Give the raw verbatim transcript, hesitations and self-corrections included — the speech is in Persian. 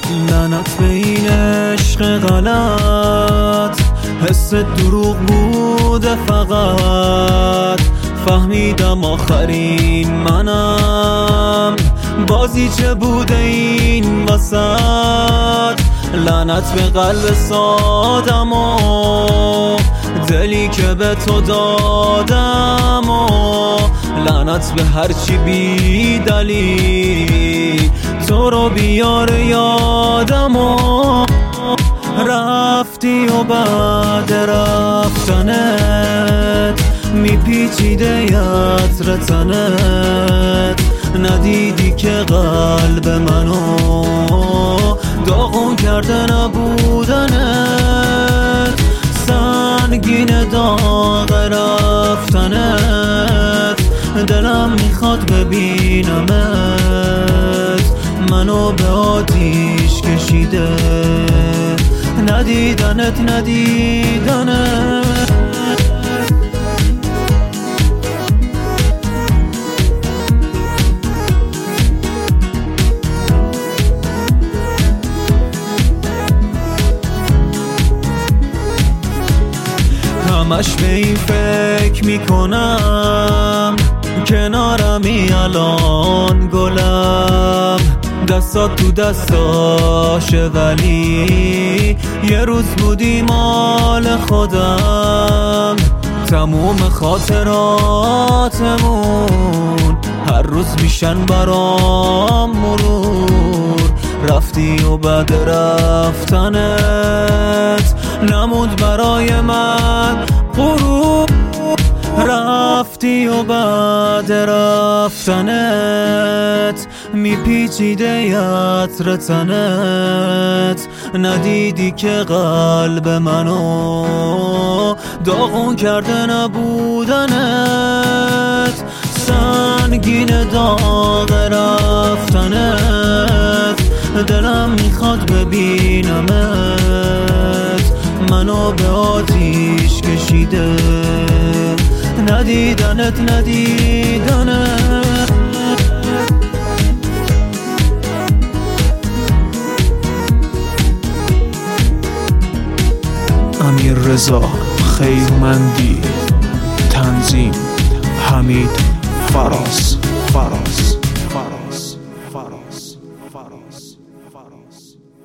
لعنت به این عشق غلط، حس دروغ بوده فقط. فهمیدم آخرین منم، بازی چه بوده این وسط. لعنت به قلب سادم و دلی که به تو دادم و لعنت به هرچی بی دلیل تو رو بیاره یادم و رفتی و بعد رفتنت میپیچیده عطر تنت. ندیدی که قلب منو داغون کرده نبودنت. سنگین داغ رفتنت، دلم میخواد ببینمت. منو به آتیش کشیده ندیدنت ندیدنت. همش به این فکر میکنم کنارمی الان گلم. دستات تو دستاشه ولی یه روز بودی مال خودم. تموم خاطراتمون هر روز میشن برام مرور. رفتی و بعد رفتنت نموند برای من غرور. رفتی و بعد رفتنت میپیچیده عطر تنت. ندیدی که قلب منو داغون کرده نبودنت. سنگین داغ رفتنت، دلم میخواد ببینمت. منو به آتیش کشیده ندیدنت ندیدنت. امیررضا خیرمندی، تنظیم حمید فراز فراز فراز فراز فراز فراز